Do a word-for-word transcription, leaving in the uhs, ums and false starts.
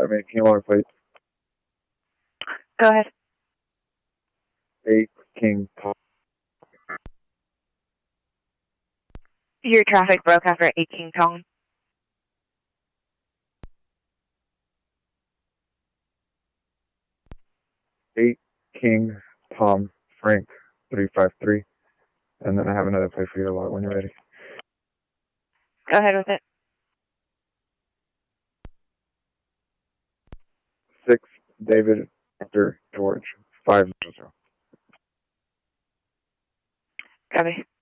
I mean, King Long plate. Go ahead. Eight King Tom. Your traffic broke after eight King Tom. Eight King Tom Frank three five three, and then I have another play for you to log when you're ready. Go ahead with it. Six David Victor George five zero zero. Copy.